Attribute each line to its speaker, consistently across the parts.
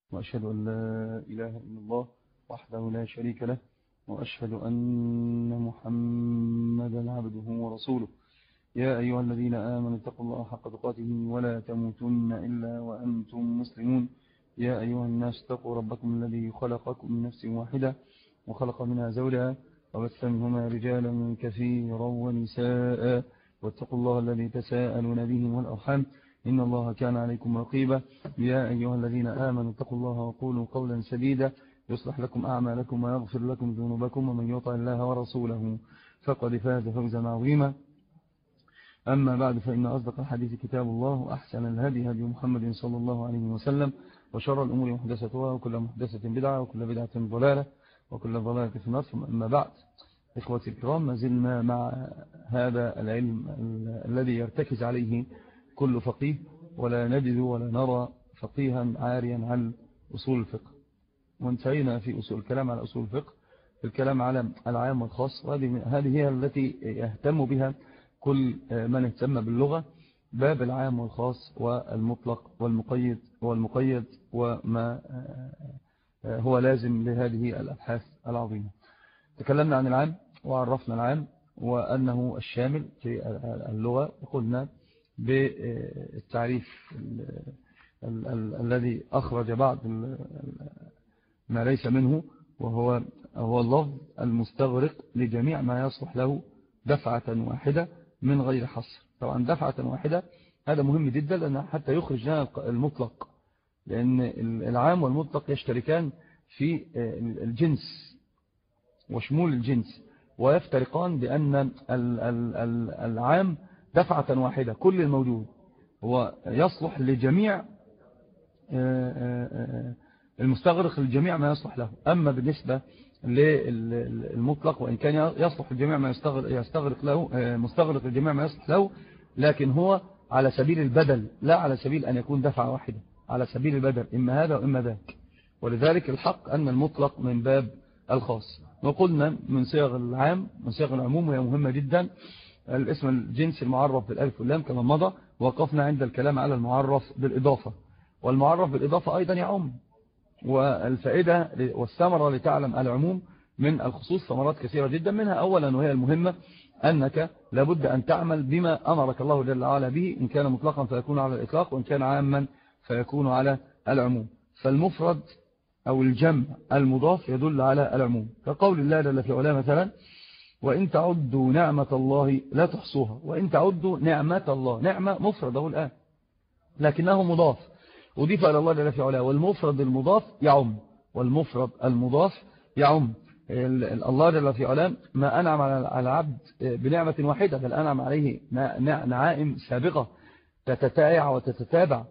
Speaker 1: وأشهد أن لا إله إلا الله وحده لا شريك له، وأشهد أن محمدا عبده ورسوله. يا أيها الذين آمنوا اتقوا الله حق تقاته ولا تموتن إلا وأنتم مسلمون. يا أيها الناس اتقوا ربكم الذي خلقكم من نفس واحدة وخلق منها زوجها وبث منهما رجالا كثيرا ونساء، واتقوا الله الذي تساءلون به والأرحام إن الله كان عليكم رقيبا. يا أيها الذين آمنوا اتقوا الله وقولوا قولا سديدا يصلح لكم أعمالكم ويغفر لكم ذنوبكم، ومن يطع الله ورسوله فقد فاز فوزا عظيما. أما بعد، فإن أصدق الحديث كتاب الله، وأحسن الهدي هدي محمد صلى الله عليه وسلم، وشر الأمور محدثتها، وكل محدثة بدعة، وكل بدعة ضلالة، وكل ضلالة في النار. أما بعد، إخوتي الكرام، ما زلنا مع هذا العلم الذي يرتكز عليه كل فقيه، ولا نجد ولا نرى فقيها عاريا عن أصول الفقه. وانتهينا في أصول الكلام على أصول الفقه، في الكلام على العام والخاص، وهذه هي التي يهتم بها كل من اهتم باللغة، باب العام والخاص والمطلق والمقيد وما هو لازم لهذه الأبحاث العظيمة. تكلمنا عن العام وعرفنا العام وأنه الشامل في اللغة، وقلنا بالتعريف الذي أخرج بعض ما ليس منه، وهو اللفظ المستغرق لجميع ما يصلح له دفعة واحدة من غير حصر. طبعا دفعة واحدة هذا مهم جدا، لأن حتى يخرج لنا المطلق، لأن العام والمطلق يشتركان في الجنس وشمول الجنس، ويفترقان بأن العام دفعة واحدة، كل الموجود هو يصلح لجميع المستغرق لجميع ما يصلح له. أما بالنسبة للمطلق، وإن كان يصلح لجميع ما يستغرق له، مستغرق لجميع ما يصلح له، لكن هو على سبيل البدل، لا على سبيل أن يكون دفعة واحدة، على سبيل البدل، إما هذا وإما ذاك. ولذلك الحق أن المطلق من باب الخاص. وقلنا من صيغ العام، من صيغ العموم، وهي مهمة جدا، الاسم الجنس المعرف بالألف واللام كما مضى. وقفنا عند الكلام على المعرف بالإضافة، والمعرف بالإضافة أيضا يعم. والفائدة والثمرة لتعلم العموم من الخصوص ثمرات كثيرة جدا، منها أولا وهي المهمة أنك لابد أن تعمل بما أمرك الله جل وعلا به، إن كان مطلقا فيكون على الإطلاق، وإن كان عاما فيكون على العموم. فالمفرد أو الجمع المضاف يدل على العموم، كقول الله جل في علاه مثلا: وإن تعدوا نعمة الله لا تحصوها. وإن تعدوا نعمة الله، نعمة مفرده الآن لكنه مضاف، أضيف إلى الله جل في علاه، والمفرد المضاف يعم، والمفرد المضاف يعم. الله جل في علاه ما أنعم على العبد بنعمة واحدة، بل أنعم عليه نعائم سابقة تتتايع وتتتابع،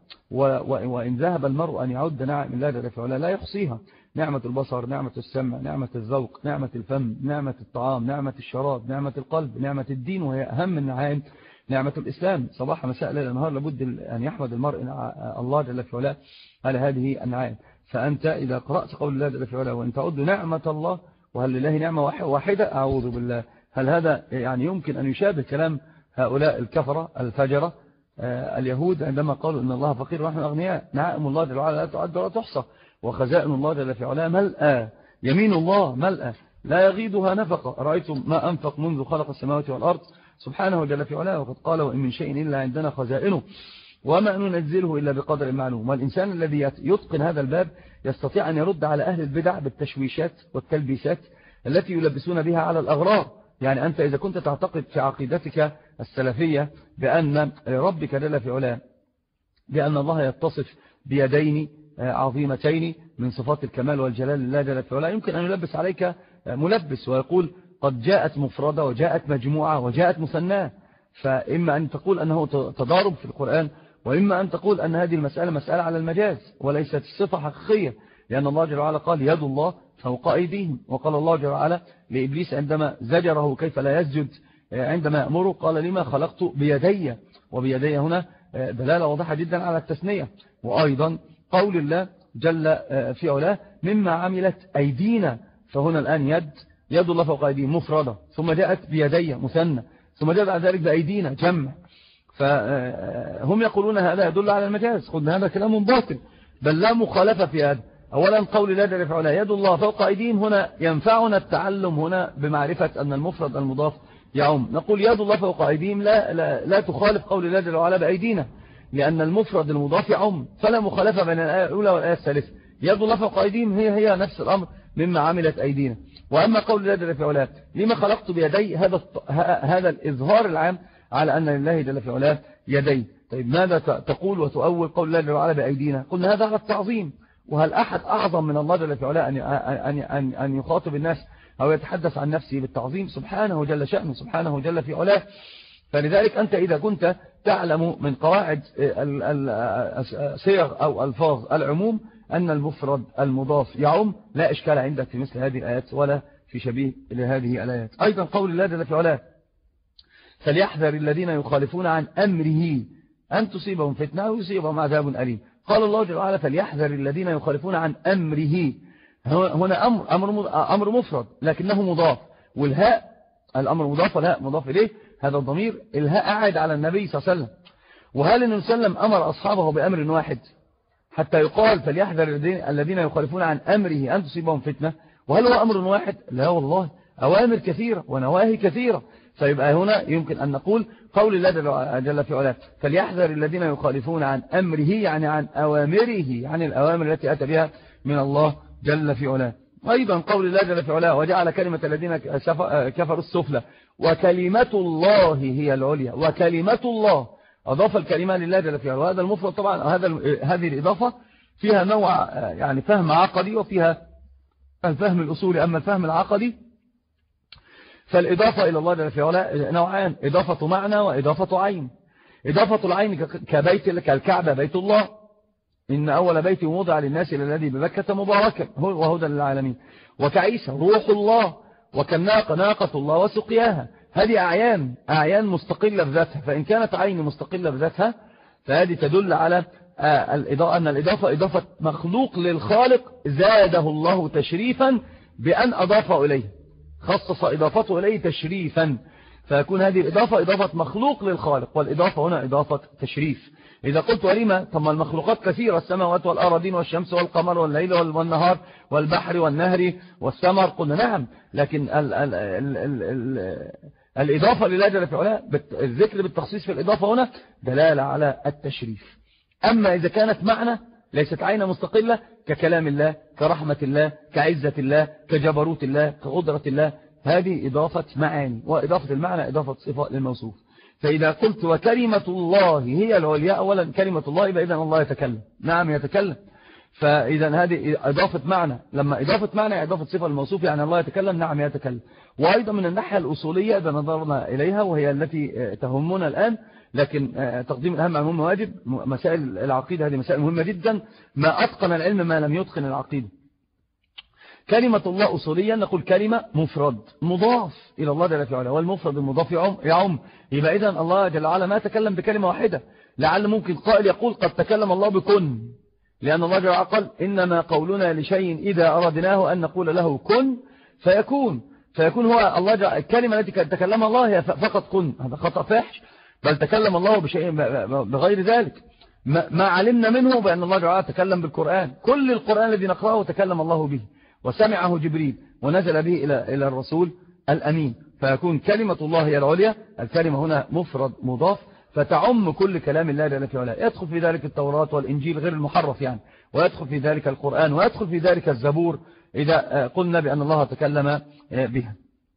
Speaker 1: وإن ذهب المرء أن يعد نعم الله جل في علاه لا يحصيها: نعمة البصر، نعمة السمع، نعمة الذوق، نعمة الفم، نعمة الطعام، نعمة الشراب، نعمة القلب، نعمة الدين، وهي أهم النعائم نعمة الإسلام. صباح مساء ليل نهار لابد أن يحمد المرء الله جل في علاه على هذه النعائم. فأنت إذا قرأت قول الله جل في علاه: وإن تعدوا نعمة الله، وهل لله نعمة واحدة؟ أعوذ بالله. هل هذا يعني يمكن أن يشابه كلام هؤلاء الكفرة الفجرة اليهود عندما قالوا إن الله فقير ونحن أغنياء؟ نعائم الله جل وعلا لا تعد ولا تحصى، وخزائن الله جل في علاه ملأى، يمين الله ملأى لا يغيدها نفقة. رأيتم ما أنفق منذ خلق السماوات والأرض سبحانه جل في علاه، وقد قال: وإن من شيء إلا عندنا خزائنه وما ننزله إلا بقدر معلوم. والإنسان الذي يتقن هذا الباب يستطيع أن يرد على أهل البدع بالتشويشات والتلبيسات التي يلبسون بها على الأغرار. يعني أنت إذا كنت تعتقد في عقيدتك السلفية بأن ربك جل في علاه، بأن الله يتصف بيدين عظيمتين من صفات الكمال والجلال لله جل في علاه، يمكن أن يلبس عليك ملبس ويقول: قد جاءت مفردة وجاءت مجموعة وجاءت مثناه. فإما أن تقول أنه تضارب في القرآن، وإما أن تقول أن هذه المسألة مسألة على المجاز وليست الصفة حقيقية، لأن الله جل وعلا قال: يد الله فوق أيديهم. وقال الله جل وعلا لإبليس عندما زجره كيف لا يسجد عندما يأمره، قال: لما خلقت بيدي. وبيدي هنا دلالة واضحة جدا على التثنية. وأيضا قول الله جل في علاه: مما عملت أيدينا. فهنا الآن يد الله فوق أيديهم مفردة، ثم جاءت بيدي مثنى، ثم جاء بعد ذلك بأيدينا جمع. فهم يقولون هذا يدل على المجاز. قلنا هذا كلام باطل، بل لا مخالفة في هذا، أولا قول الله جل وعلا يد الله فوق أيديهم، هنا ينفعنا التعلم هنا بمعرفة أن المفرد المضاف يعم. نقول يد الله فوق أيديهم لا تخالف قول الله جل وعلا بأيدينا، لأن المفرد المضاف يعم، فلا مخالفة بين الآية الأولى والآية الثالثة. يد الله فوق أيديهم هي نفس الأمر مما عملت أيدينا. وأما قول الله جل وعلا لما خلقت بيدي، هذا الإظهار العام على أن لله جل وعلا يدي. طيب ماذا تقول وتؤول قول الله جل وعلا بأيدينا؟ قلنا هذا على التعظيم، وهل أحد أعظم من الله جل وعلا أن يخاطب الناس أو يتحدث عن نفسه بالتعظيم؟ سبحانه جل شأنه، سبحانه جل في علاه. فلذلك أنت إذا كنت تعلم من قواعد صيغ أو ألفاظ العموم أن المفرد المضاف يعم، لا إشكال عندك في مثل هذه الآيات ولا في شبيه لهذه الآيات. أيضا قول الله جل وعلا فليحذر الذين يخالفون عن أمره أن تصيبهم فتنة أو يصيبهم عذاب أليم. قال الله جل وعلا فليحذر الذين يخالفون عن أمره، هنا أمر مفرد لكنه مضاف، والهاء الأمر مضاف والهاء مضاف إليه، هذا الضمير الهاء أعد على النبي صلى الله عليه وسلم. وهل النبي صلى الله عليه وسلم أمر أصحابه بأمر واحد حتى يقال فليحذر الذين يخالفون عن أمره أن تصيبهم فتنة؟ وهل هو أمر واحد؟ لا والله، أوامر كثيرة ونواهي كثيرة. فيبقى هنا يمكن أن نقول قول الله جل في علاه فليحذر الذين يخالفون عن أمره، يعني عن أوامره، عن الأوامر التي أتى بها من الله جل في علاه. أيضا قول الله جل في علاه وجعل كلمة الذين كفروا السفلى وكلمة الله هي العليا، وكلمة الله أضاف الكلمة لله جل في علاه. وهذا المفرد طبعا هذه الإضافة فيها نوع يعني فهم عقدي وفيها الفهم الأصولي. أما الفهم العقدي فالإضافة إلى الله جل في علاه نوعان، إضافة معنى وإضافة عين. إضافة العين كالكعبة بيت الله، إن أول بيت وضع للناس إلى الذي بمكة مباركا وهدى للعالمين. وكعيسى روح الله، وكالناقة ناقة الله وسقياها. هذه أعيان مستقلة بذاتها، فإن كانت عين مستقلة بذاتها فهذه تدل على أن الإضافة إضافة مخلوق للخالق زاده الله تشريفا بأن أضافه إليه، خصص إضافته إليه تشريفا، فيكون هذه الإضافة إضافة مخلوق للخالق، والإضافة هنا إضافة تشريف. إذا قلت ولما ثم المخلوقات كثيرة، السماوات والأراضين والشمس والقمر والليل والنهار والبحر والنهر والثمر، قلنا نعم، لكن الإضافة لله جل في علاه الذكر بالتخصيص في الإضافة هنا دلالة على التشريف. أما إذا كانت معنى ليست عين مستقلة ككلام الله كرحمة الله كعزة الله كجبروت الله كقدرة الله، هذه إضافة معاني، وإضافة المعنى إضافة صفة للموصوف. فإذا قلت وكلمة الله هي العليا، أولا كلمة الله يبقى إذن الله يتكلم، نعم يتكلم، فإذا هذه إضافة معنى، لما إضافة معنى إضافة صفة للموصوف يعني الله يتكلم، نعم يتكلم. وأيضا من الناحية الأصولية إذا نظرنا إليها وهي التي تهمنا الآن، لكن تقديم الأهم عن المهم واجب، مسائل العقيدة هذه مسائل مهمة جدا، ما أتقن العلم ما لم يتقن العقيدة. كلمة الله أصوليا نقول كلمة مفرد مضاف إلى الله جل وعلا، والمفرد المضاف يعم، يبقى إذن الله جل وعلا ما تكلم بكلمة واحدة. لعل ممكن قائل يقول قد تكلم الله بكن، لأن الله جل وعلا قال إنما قولنا لشيء إذا أردناه أن نقول له كن فيكون هو الله الكلمة التي تكلم الله هي فقط كن، هذا خطأ فاحش، بل تكلم الله بشيء بغير ذلك. ما علمنا منه بأن الله جل وعلا تكلم بالقرآن، كل القرآن الذي نقرأه تكلم الله به وسمعه جبريل ونزل به إلى الرسول الأمين، فيكون كلمة الله هي العليا. الكلمة هنا مفرد مضاف فتعم كل كلام الله جل وعلا، يدخل في ذلك التوراة والإنجيل غير المحرف يعني، ويدخل في ذلك القرآن، ويدخل في ذلك الزبور إذا قلنا بأن الله تكلم بها.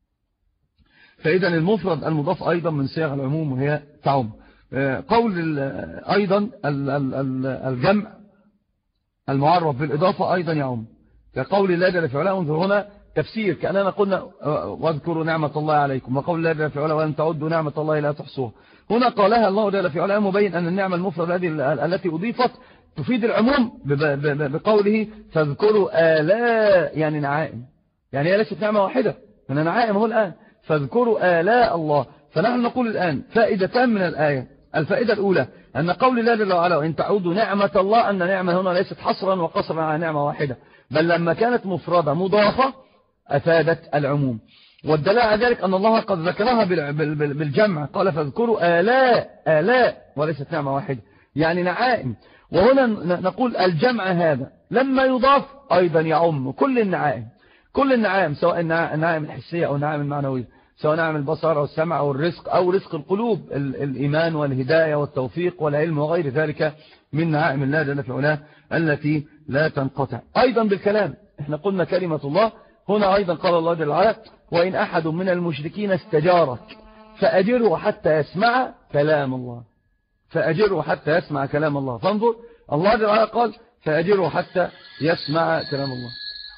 Speaker 1: فإذا المفرد المضاف أيضا من صيغ العموم وهي تعم. قول أيضا الجمع المعرف بالإضافة أيضا يعم، كقول الله جل وعلا انظر هنا تفسير كأننا قلنا واذكروا نعمة الله عليكم، وقول الله جل وعلا ولن تعدوا نعمة الله لا تحصوها. هنا قالها الله جل وعلا مبين أن النعمة المفردة التي أضيفت تفيد العموم بقوله فاذكروا آلاء، يعني نعائم، يعني هي ليست نعمة واحدة، من نعائم هو الآن فاذكروا آلاء الله. فنحن نقول الآن فائدتان من الآية. الفائدة الأولى أن قول الله جل وعلا وإن تعودوا نعمة الله، أن نعمة هنا ليست حصرا وقصرا على نعمة واحدة، بل لما كانت مفردة مضافة أفادت العموم. والدلالة على ذلك أن الله قد ذكرها بالجمع، قال فاذكروا آلاء وليست نعمة واحدة يعني نعائم. وهنا نقول الجمع هذا لما يضاف أيضا يعم كل النعائم، كل النعائم، سواء النعائم الحسية أو النعائم المعنوية، سواء نعم البصر أو السمع أو الرزق أو رزق القلوب، الإيمان والهداية والتوفيق والعلم وغير ذلك من نعائم الله جل في علاه التي لا تنقطع. أيضا بالكلام، احنا قلنا كلمة الله، هنا أيضا قال الله جل وعلا وإن أحد من المشركين استجارك فأجره حتى يسمع كلام الله، فأجره حتى يسمع كلام الله. فانظر الله جل وعلا قال فأجره حتى يسمع كلام الله.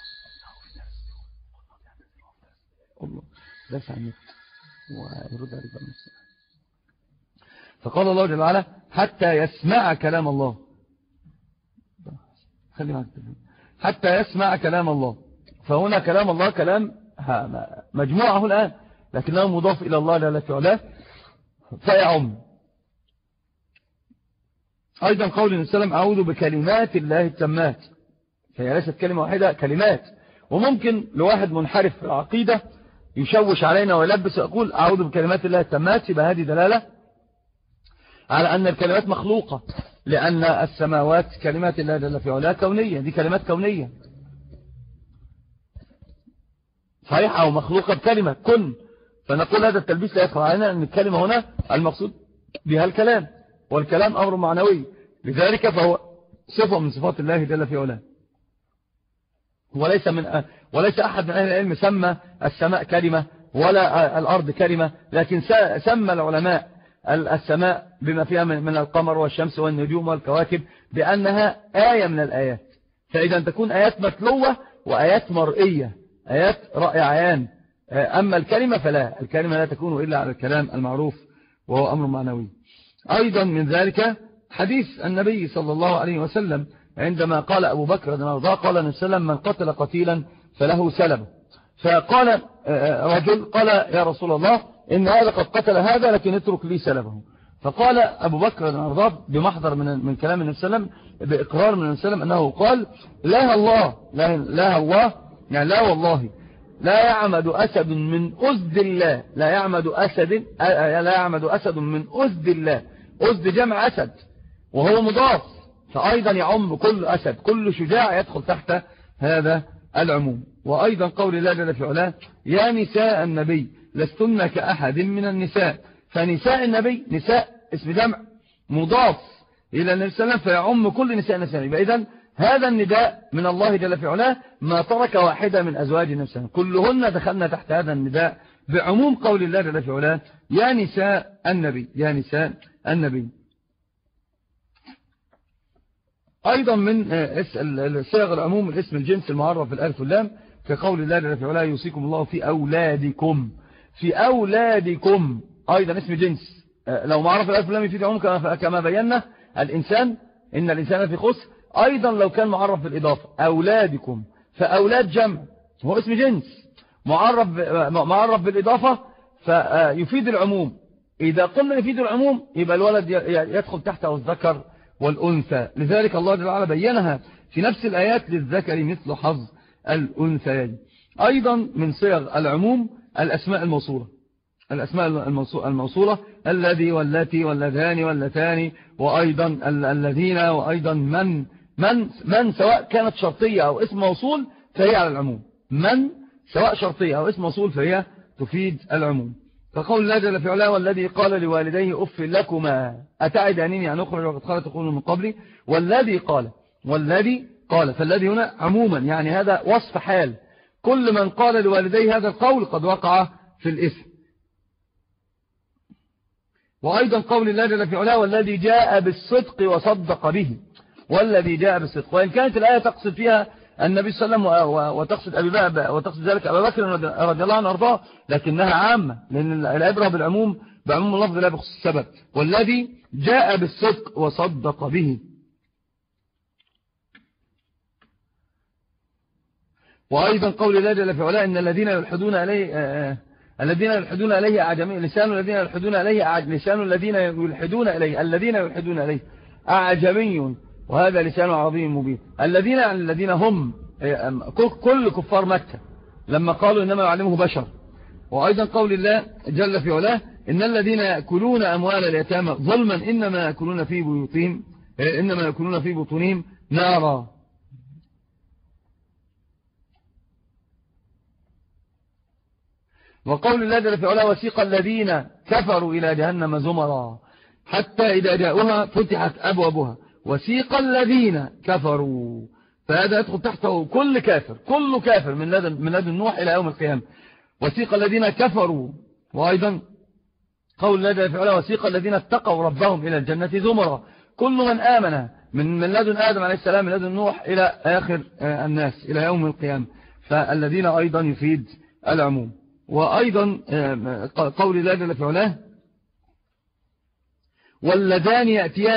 Speaker 1: بس عنك ويرد عليك بالنسبة. فقال الله جل وعلا حتى يسمع كلام الله، خلي معك حتى يسمع كلام الله. فهنا كلام الله كلام مجموعه الآن، لكنه مضاف إلى الله جل وعلا فيعم. أيضا قول النبي صلى الله عليه وسلم أعوذ بكلمات الله التامات، فهي ليست كلمة واحدة، كلمات. وممكن لواحد منحرف في العقيدة يشوش علينا ويلبس ويقول أعوذ بكلمات الله التامات، يبقى هذه دلالة على أن الكلمات مخلوقة، لأن السماوات كلمات الله جل في علاه كونية، دي كلمات كونية صحيحة أو مخلوقة بكلمة كن. فنقول هذا التلبيس لا يدخل علينا أن الكلمة هنا المقصود بها الكلام، والكلام أمر معنوي، لذلك فهو صفة من صفات الله جل في علاه. وليس أحد من أهل العلم سمى السماء كلمة ولا الأرض كلمة، لكن سمى العلماء السماء بما فيها من القمر والشمس والنجوم والكواكب بأنها آية من الآيات. فإذا تكون آيات متلوة وآيات مرئية، آيات رأي عيان. أما الكلمة فلا، الكلمة لا تكون إلا على الكلام المعروف وهو أمر معنوي. أيضا من ذلك حديث النبي صلى الله عليه وسلم عندما قال أبو بكر رضي الله عنه قال النبي صلى الله عليه وسلم من قتل قتيلا فله سلبه. فقال رجل قال يا رسول الله إن هذا قد قتل هذا لكن اترك لي سلبه. فقال أبو بكر رضي الله عنه بمحضر من كلام النبي صلى الله عليه وسلم، بإقرار من النبي صلى الله عليه وسلم أنه قال لا الله لا الله يعني لا والله لا يعمد أسد من أسد الله، لا يعمد أسد من أسد الله. أسد جمع أسد وهو مضاف، فأيضا يعم كل أسد، كل شجاع يدخل تحت هذا العموم. وأيضا قول الله جل في علاه يا نساء النبي لستن كأحد من النساء. فنساء النبي نساء اسم جمع مضاف إلى النبي صلى الله عليه وسلم فيعم كل نساء النبي. إذن هذا النداء من الله جل في علاه ما ترك واحدة من أزواج النبي صلى الله عليه وسلم، كلهن دخلنا تحت هذا النداء بعموم قول الله جل في علاه يا نساء النبي، يا نساء النبي. أيضا من صيغ العموم الاسم الجنس المعرف بالألف واللام كقول الله جل في علاه يوصيكم الله في أولادكم، في أولادكم أيضا اسم جنس. لو معرف الألف واللام يفيد عموم كما بينا الإنسان إن الإنسان في خسر. أيضا لو كان معرف بالإضافة أولادكم، فأولاد جمع هو اسم جنس معرف بالإضافة فيفيد العموم. إذا قلنا يفيد العموم يبقى الولد يدخل تحته الذكر والأنثى، لذلك الله جل وعلا بينها في نفس الآيات للذكر مثل حظ الأنثيين. أيضا من صيغ العموم الأسماء الموصولة، الأسماء الموصولة الذي والتي واللذان واللتان وأيضا الذين وأيضا من سواء كانت شرطية أو اسم موصول فهي على العموم، من سواء شرطية أو اسم موصول فهي تفيد العموم. فقول الله جل في علاه والذي قال لوالديه أف لكما أتعدانني أن أخرج وقد قال تقول من قبلي. والذي قال فالذي هنا عموما يعني هذا وصف حال، كل من قال لوالديه هذا القول قد وقع في الإثم. وأيضا قول الله جل في علاه والذي جاء بالصدق وصدق به، والذي جاء بالصدق. وإن كانت الآية تقصد فيها النبي صلى الله عليه وسلم وتقصد ذلك أبا بكر رضي الله عنه وارضاه، لكنها عامة لأن العبرة بالعموم بعموم اللفظ لا بخصوص السبب. والذي جاء بالصدق وصدق به. وأيضا قول الله جل في علاه إن الذين يلحدون إليه أعجمي لسان الذين يلحدون إليه أعجمي وهذا لسان عربي مبين. الذين هم كل كفار مكة لما قالوا إنما يعلمه بشر. وأيضا قول الله جل في علاه إن الذين يأكلون أموال اليتامى ظلما إنما يأكلون في بيوتهم إنما يكونون في بطونهم نارا. وقول الله جل في علاه وسيق الذين كفروا إلى جهنم زمرا حتى إذا جاءوها فتحت أبوابها. وسيق الذين كفروا، فهذا يدخل تحته كل كافر، كل كافر من لدن نوح إلى يوم القيامة. وسيق الذين كفروا. وأيضا قول الله جل في علاه وسيق الذين اتقوا ربهم إلى الجنة زمرا، كل من آمن من لدن آدم عليه السلام من لدن نوح إلى آخر الناس إلى يوم القيامة. فالذين أيضا يفيد العموم. وأيضا قول الله جل في علاه واللذان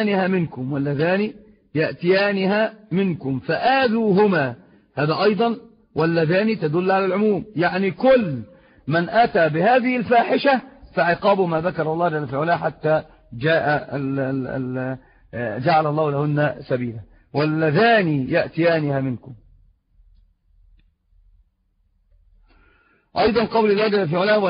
Speaker 1: يأتيانها منكم فآذوهما، هذا أيضا واللذان تدل على العموم، يعني كل من أتى بهذه الفاحشة فعقاب ما ذكر الله جل في علاه حتى جعل الله لهن سبيلا. واللذان يأتيانها منكم. أيضا قول الله جل في علاه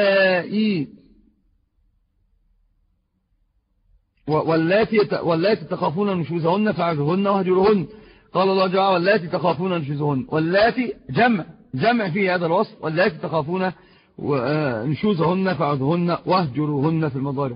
Speaker 1: واللاتي تخافون نشوزهن فاعظوهن واهجروهن. قال الله جل وعلا واللاتي تخافون نشوزهن، واللاتي جمع فيه هذا الوصف، واللاتي تخافون نشوزهن فاعظوهن واهجروهن في المضارع.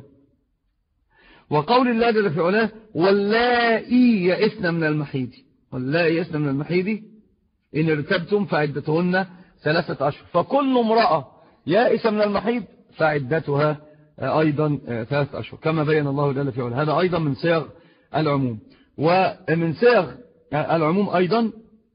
Speaker 1: وقول الله جل في علاه واللائي يئسن من المحيض، واللائي يئسن من المحيض إن ارتبتم فعدتهن 3 أشهر. فكل امرأة يائسة من المحيض فعدتها أيضا 3 أشهر كما بين الله جل في علاه. هذا أيضا من صيغ العموم. ومن صيغ العموم أيضا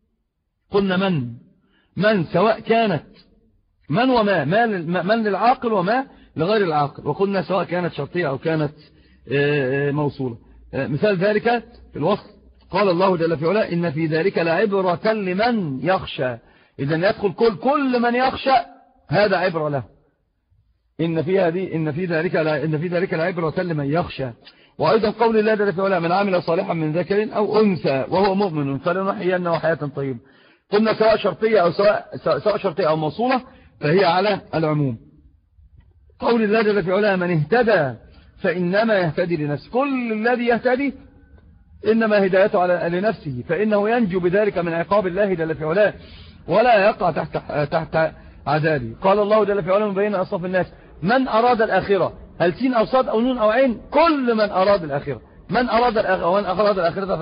Speaker 1: قلنا من سواء كانت من وما من للعاقل وما لغير العاقل، وقلنا سواء كانت شرطية أو كانت موصولة. مثال ذلك في الوصف قال الله جل في علاه إن في ذلك لعبرة لمن يخشى. إذن يدخل كل من يخشى هذا عبرة له. إن في ذلك لعبرة لمن يخشى. وأيضا قول الله جل في علاه من عمل صالحا من ذكر أو أنثى وهو مؤمن فلنحيينه حياة طيبة. قلنا سواء شرطية أو سواء شرطية أو موصولة فهي على العموم. قول الله جل في علاه من اهتدى فإنما يهتدي لنفسه، كل الذي يهتدي إنما هدايته لنفسه، فإنه ينجو بذلك من عقاب الله جل في علاه ولا يقع تحت عذابه. قال الله جل في علاه مبين أصناف الناس من أراد الآخرة، هل سين أو صاد أو نون أو عين، كل من أراد الآخرة. من أراد الآخرة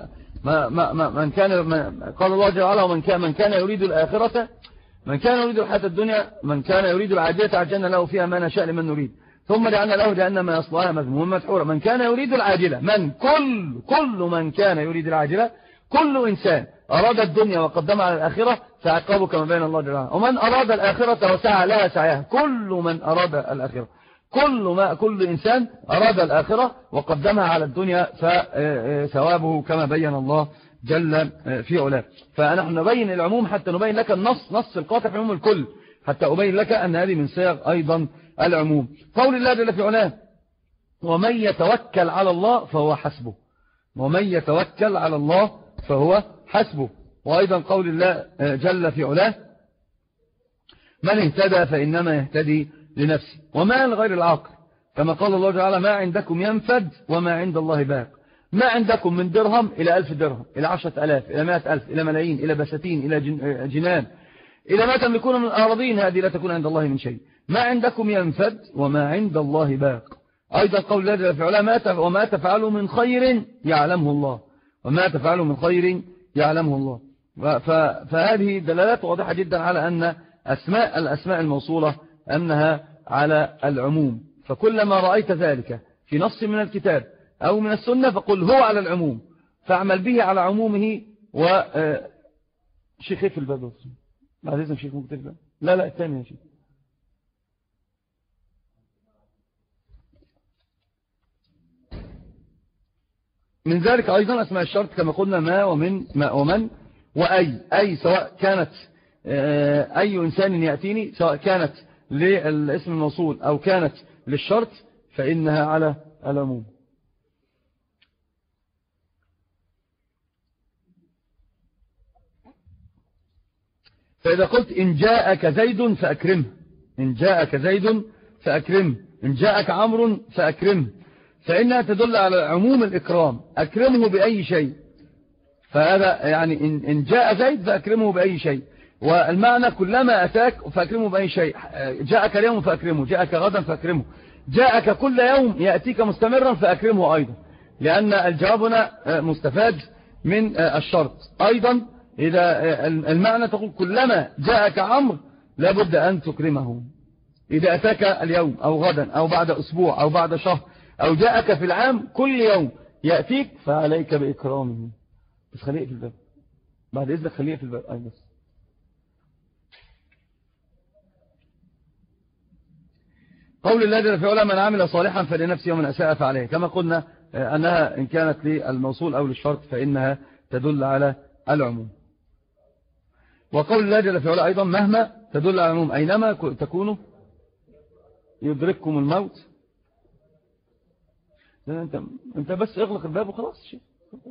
Speaker 1: من كان قال الله جل وعلا من كان يريد الآخرة، من كان يريد الحياة الدنيا، من كان يريد العاجلة عجلنا له فيها ما نشاء لمن نريد ثم جعلنا له جهنم يصلاها مذموما مدحورا. من كان يريد العاجلة، كل من كان يريد العاجلة، كل إنسان أراد الدنيا وقدم على الآخرة فعقابه كما بين الله جل وعلا. ومن أراد الآخرة وسعى لها سعيها، كل من أراد الآخرة، كل إنسان أراد الآخرة وقدمها على الدنيا فثوابه كما بين الله جل في علاه. فنحن نبين العموم حتى نبين لك نص القاطع في عموم الكل، حتى أبين لك أن هذه من صيغ أيضا العموم. قول الله جل في علاه ومن يتوكل على الله فهو حسبه، ومن يتوكل على الله فهو حسبه. وأيضا قول الله جل في علاه من اهتدى فإنما يهتدي لنفسه وما لغير العاقل، كما قال الله تعالى ما عندكم ينفد وما عند الله باق. ما عندكم من درهم إلى 1000 درهم، إلى 10,000، إلى 100,000، إلى ملايين، إلى بساتين، إلى جنان، إلى ما تملكون من الأراضين هذه لا تكون عند الله من شيء. ما عندكم ينفد وما عند الله باق. أيضا قول الله جل في علاه وما تفعلوا من خير يعلمه الله، وما تفعلوا من خير يعلمه الله. فهذه دلالات واضحة جدا على أن الأسماء الموصولة أنها على العموم. فكلما رأيت ذلك في نص من الكتاب أو من السنة فقل هو على العموم، فاعمل به على عمومه. شيخ في الباب بعد إذن شيخ مكتب لا الثاني يا شيخ. من ذلك أيضا أسماء الشرط كما قلنا ما ومن وأي سواء كانت أي إنسان يأتيني سواء كانت للاسم الموصول أو كانت للشرط فإنها على العموم. فإذا قلت إن جاءك زيد فأكرمه، إن جاءك زيد فأكرمه، إن جاءك عمرو فأكرمه، فإنها تدل على عموم الإكرام، أكرمه بأي شيء. فهذا يعني إن جاء زيد فأكرمه بأي شيء، والمعنى كلما أتاك فأكرمه بأي شيء. جاءك اليوم فأكرمه، جاءك غدا فأكرمه، جاءك كل يوم يأتيك مستمرا فأكرمه أيضا، لأن الجواب هنا مستفاد من الشرط. أيضا إذا المعنى تقول كلما جاءك عمرو لابد أن تكرمه، إذا أتاك اليوم أو غدا أو بعد أسبوع أو بعد شهر أو جاءك في العام كل يوم يأتيك فعليك بإكرامه. بس خليه في الباب بعد إذنك، خليه في الباب. أي بس قول الله جل في علاه من عمل صالحا فلنفسه ومن أساء فعليه، كما قلنا أنها إن كانت للموصول أو للشرط فإنها تدل على العموم. وقول الله جل في علاه أيضا مهما تدل على العموم، أينما تكونوا يدرككم الموت. أنت بس اغلق الباب وخلاص. شيء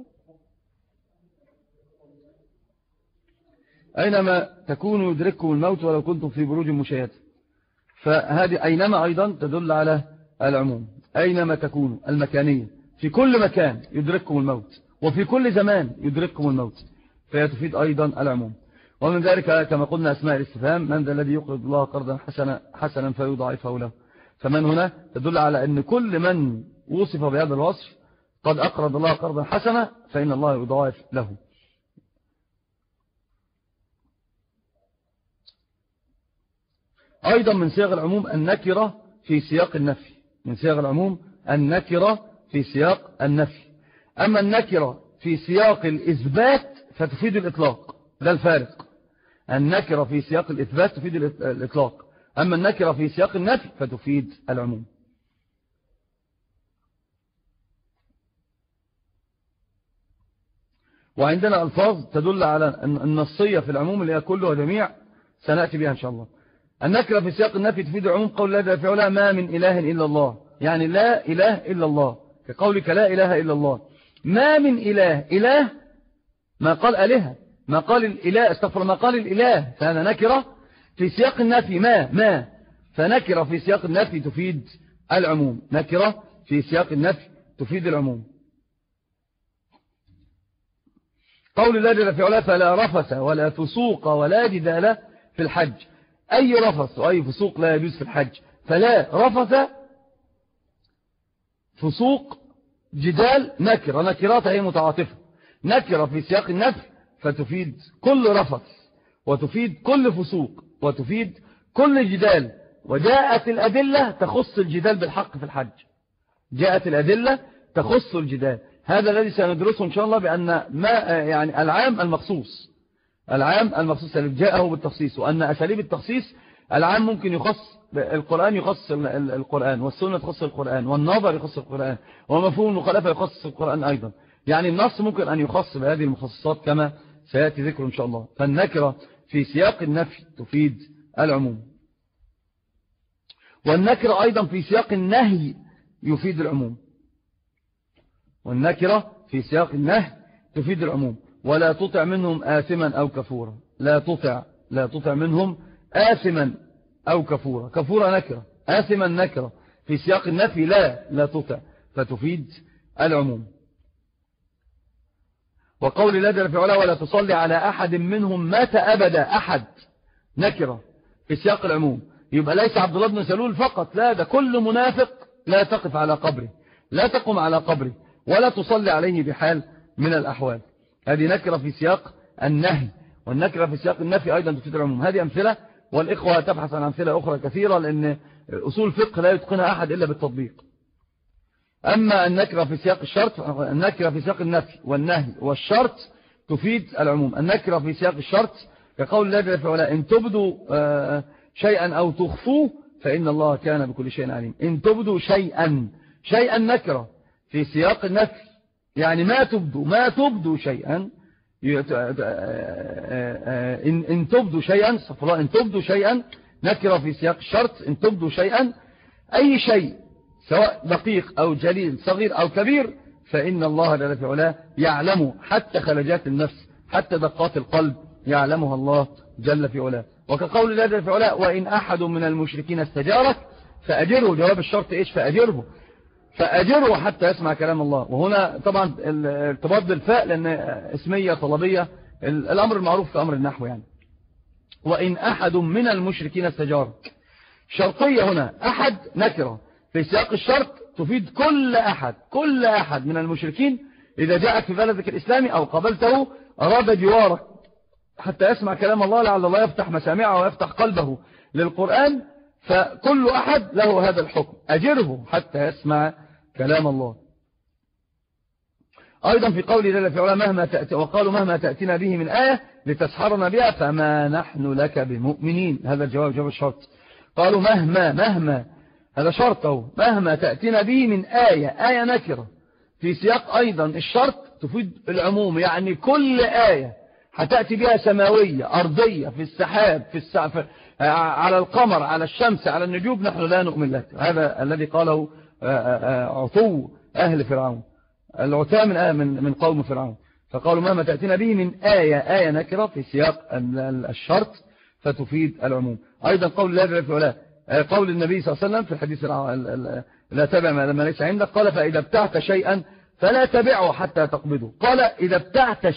Speaker 1: أينما تكونوا يدرككم الموت ولو كنتم في بروج مشيدة. فهذه أينما أيضا تدل على العموم، أينما تكونوا المكانية، في كل مكان يدرككم الموت وفي كل زمان يدرككم الموت، فهي تفيد أيضا العموم. ومن ذلك كما قلنا أسماء الاستفهام، من ذا الذي يقرض الله قرضا حسنا فيضاعفه له. فمن هنا تدل على أن كل من وصف بهذا الوصف قد أقرض الله قرضا حسنا فإن الله يضاعف له. أيضا من صيغ العموم النكرة في سياق النفي، من صيغ العموم النكرة في سياق النفي. أما النكرة في سياق الإثبات فتفيد الإطلاق، ده الفارق. النكرة في سياق الإثبات تفيد الإطلاق، أما النكرة في سياق النفي فتفيد العموم. وعندنا ألفاظ تدل على النصية في العموم اللي هي كله وجميع، سنأتي بها إن شاء الله. النكرة في سياق النفي تفيد العموم، قول الله جل في علاه ما من إله إلا الله، يعني لا إله إلا الله، كقولك لا إله إلا الله. ما من إله ما قال آلهة، ما قال الإله، استغفر، ما قال الإله، فهذا نكرة في سياق النفي ما فنكرة في سياق النفي تفيد العموم، نكرة في سياق النفي تفيد العموم. قول الله جل في علاه فلا رفث ولا فسوق ولا جدال في الحج، أي رفث وأي فسوق لا يجوز في الحج، فلا رفث فسوق جدال نكرة، نكرات هي متعاطفة، نكرة في سياق النفي فتفيد كل رفث وتفيد كل فسوق وتفيد كل جدال. وجاءت الأدلة تخص الجدال بالحق في الحج، جاءت الأدلة تخص الجدال. هذا الذي سندرسه إن شاء الله، بأن ما يعني العام المخصوص، العام المخصوص الذي جاءه بالتخصيص، وأن أساليب التخصيص العام ممكن يخص القرآن، يخص القرآن، والسنة تخص القرآن، والنظر يخص القرآن، ومفهوم المخالفة يخص القرآن أيضا. يعني النص ممكن أن يخص بهذه المخصصات كما سيأتي ذكر إن شاء الله. فالنكرة في سياق النفي تفيد العموم، والنكرة أيضا في سياق النهي يفيد العموم، والنكرة في سياق النهي تفيد العموم. ولا تطع منهم آثما أو كفورا، لا تطع منهم آثما أو كفورا، كفورا نكرة، آثما نكرة، في سياق النفي لا تطع، فتفيد العموم. وقول الله جل في علاه ولا تصلي على أحد منهم مات أبدا، أحد نكرة في سياق العموم، يبقى ليس عبد الله بن سلول فقط، لا، ده كل منافق لا تقف على قبره، لا تقم على قبره، ولا تصلي عليه بحال من الأحوال. هذه نكرة في سياق النهي، والنكرة في سياق النفي أيضا تفيد العموم. هذه أمثلة، والإخوة تبحث عن أمثلة أخرى كثيرة، لأن أصول الفقه لا يتقنها أحد إلا بالتطبيق. أما النكرة في سياق الشرط، النكرة في سياق النفي والنهي والشرط تفيد العموم. النكرة في سياق الشرط كقول الله جل في علاه إن تبدوا شيئا أو تخفوه فإن الله كان بكل شيء عليم. إن تبدوا شيئا نكرة في سياق النفي، يعني ما تبدوا شيئا، إن تبدوا شيئا، استغفر الله، إن تبدوا شيئا نكرة في سياق الشرط، إن تبدوا شيئا أي شيء سواء دقيق أو جليل صغير أو كبير فإن الله جل في علاه يعلمه، حتى خلجات النفس، حتى دقات القلب يعلمها الله جل في علاه. وكقول الله جل في علاه وإن أحد من المشركين استجارك فأجره، جواب الشرط إيش؟ فأجره. فأجره حتى يسمع كلام الله. وهنا طبعا الارتباط بالفاء لأن اسمية طلبية، الأمر المعروف في أمر النحو يعني. وإن أحد من المشركين استجارك، شرطية هنا، أحد نكرة في سياق الشرط تفيد كل أحد من المشركين إذا جاءك في بلدك الإسلامي أو قبلته أراد جوارك حتى يسمع كلام الله، لعل الله يفتح مسامعه ويفتح قلبه للقرآن، فكل أحد له هذا الحكم، أجره حتى يسمع كلام الله. أيضا في قوله جل في علاه وقالوا مهما تأتينا به من آية لتسحرنا بها فما نحن لك بمؤمنين. هذا الجواب، جواب الشرط. قالوا مهما هذا شرطه، مهما تأتينا به من آية نكرة في سياق أيضا الشرط تفيد العموم، يعني كل آية هتأتي بها سماوية أرضية في السحاب في السعف على القمر على الشمس على النجوم نحن لا نؤمن لك. هذا الذي قاله عطو أهل فرعون، العتاة من قوم فرعون. فقالوا مهما تأتينا به من آية نكرة في سياق الشرط فتفيد العموم. أيضا قول الله جل في علاه، قول النبي صلى الله عليه وسلم في الحديث لا تبع ما ليس عندك، قال فإذا ابتعت شيئا فلا تبعه حتى تقبضه. قال إذا ابتعت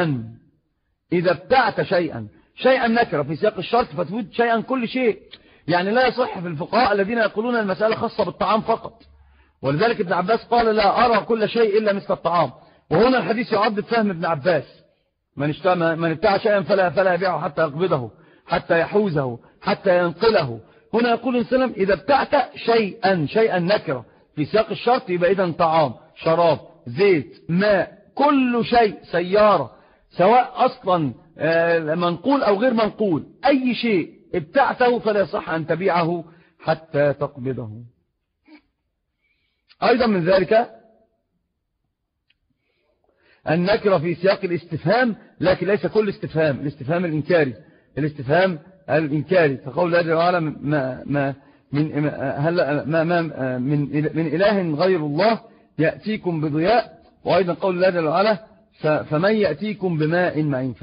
Speaker 1: شيئا نكرة في سياق الشرط فتفيد شيئا كل شيء. يعني لا يصح في الفقهاء الذين يقولون المسألة خاصة بالطعام فقط، ولذلك ابن عباس قال لا أرى كل شيء إلا مثل الطعام. وهنا الحديث يعضد فهم ابن عباس، من ابتاع شيئا فلا يبيعه حتى يقبضه حتى يحوزه حتى ينقله. هنا يقول السلام إذا ابتعت شيئا نكرة في سياق الشرط يبقى إذن طعام شراب زيت ماء كل شيء، سيارة سواء أصلا منقول أو غير منقول، أي شيء ابتعته فلا يصح أن تبيعه حتى تقبضه. أيضا من ذلك النكرة في سياق الاستفهام، لكن ليس كل استفهام، الاستفهام الإنكاري فقول الله تعالى من إله غير الله يأتيكم بضياء. وأيضا قول الله تعالى فمن يأتيكم بماء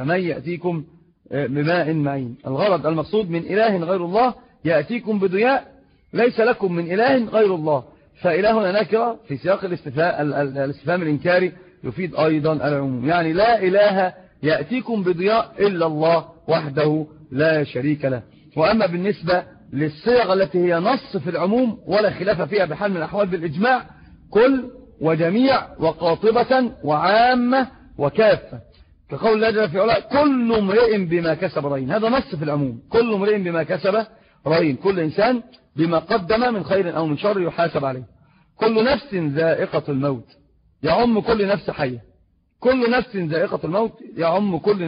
Speaker 1: معين. الغرض المقصود من إله غير الله يأتيكم بضياء، ليس لكم من إله غير الله. فإلهنا نكرة في سياق الاستفهام الإنكاري يفيد أيضا العموم، يعني لا إله يأتيكم بضياء إلا الله وحده لا شريك له. وأما بالنسبة للصيغ التي هي نص في العموم ولا خلاف فيها بحال من الأحوال بالإجماع، كل وجميع وقاطبة وعامة وكافة، كقول الله جل في علاه كل امرئ بما كسب رهين. هذا نص في العموم، كل امرئ بما كسب رهين، كل إنسان بما قدم من خير أو من شر يحاسب عليه. كل نفس ذائقة الموت يعم كل نفس حية، كل نفس ذائقة الموت يعم كل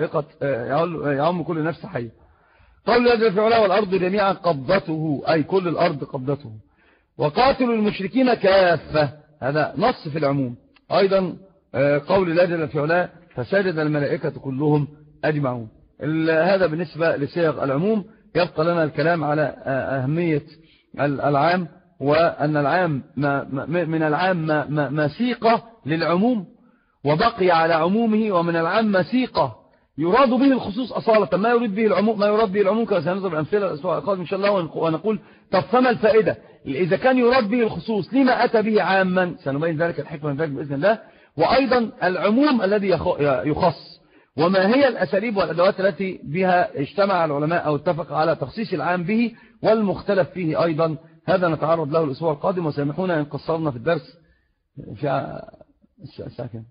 Speaker 1: نفس حية. قول الله جل في علاه والأرض جميعا قبضته، أي كل الأرض قبضته. وقاتلوا المشركين كافة، هذا نص في العموم. أيضا قول الله جل في علاه فسجد الملائكة كلهم أجمعون. هذا بالنسبة لصيغ العموم. يبقى لنا الكلام على أهمية العام، وأن العام من العام ما سيقة للعموم وبقي على عمومه، ومن العام ما سيقة يراد به الخصوص أصالة، ما يراد به العموم كما سنضرب أمثلة الأسبوع القادم إن شاء الله، ونقول طب فما الفائدة إذا كان يراد به الخصوص لما أتى به عاما، سنبين ذلك الحكمة من ذلك بإذن الله. وأيضا العموم الذي يخص، وما هي الأساليب والأدوات التي بها اجتمع العلماء أو اتفق على تخصيص العام به والمختلف فيه أيضا. هذا نتعرض له الأسبوع القادم. وسامحونا إن قصرنا في الدرس في الساعة كام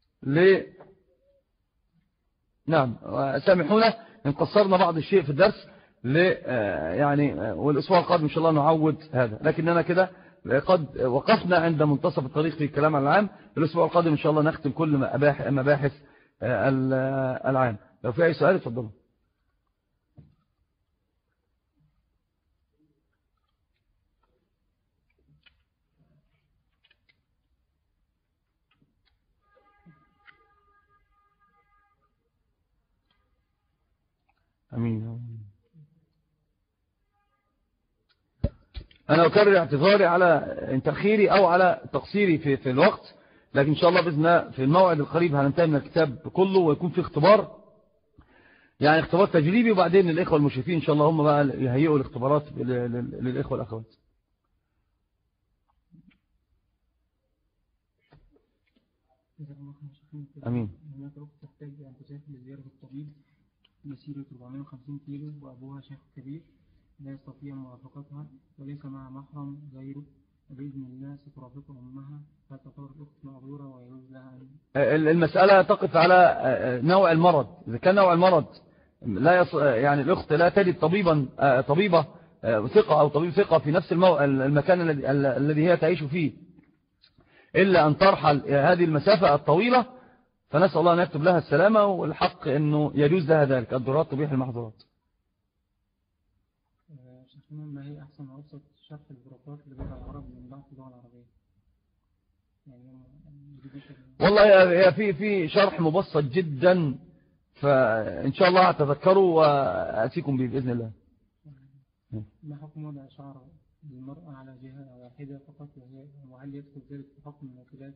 Speaker 1: نعم، سامحونا إن قصرنا بعض الشيء في الدرس يعني والأسبوع القادم إن شاء الله نعود هذا. لكننا كده قد وقفنا عند منتصف الطريق في الكلام عن العام. الأسبوع القادم إن شاء الله نختم كل مباحث العام. لو في أي سؤال اتفضلوا. أمين. أنا أكرر اعتذاري على تأخيري أو على تقصيري في الوقت، لكن إن شاء الله بإذن الله في الموعد القريب هننتهي من الكتاب كله، ويكون في اختبار، يعني اختبار تجريبي، وبعدين الإخوة المشرفين إن شاء الله هم بقى يهيئوا الاختبارات للإخوة والأخوات. أمين.
Speaker 2: هناك أخت تحتاج أن تسافر لزيارة الطبيب مسيرة 450 كيلو، وأبوها شيخ كبير لا يستطيع موافقتها وليس مع محرم غيره، وبإذن الله سترافق أمها، فتعتبر الأخت معذورة ويجوز لها
Speaker 1: المسألة تقف على نوع المرض. إذا كان نوع المرض لا يعني الأخت لا تجد طبيبة ثقة أو طبيب ثقة في نفس المكان الذي هي تعيش فيه إلا أن ترحل هذه المسافة الطويلة، فنسأل الله أن يكتب لها السلامة، والحق أنه يجوز لها ذلك. الضرورات تبيح المحظورات.
Speaker 2: شيخنا، ما هي أحسن وأبسط شرح البروقات لغير العرب من بعض اللغة العربية؟
Speaker 1: والله في شرح مبسط جدا، فإن شاء الله أتذكره وأتيكم به بإذن الله.
Speaker 2: ما حكم وضع شعر للمرأة على جهة واحدة فقط، وهل يدخل ذلك في حكم الموكلات؟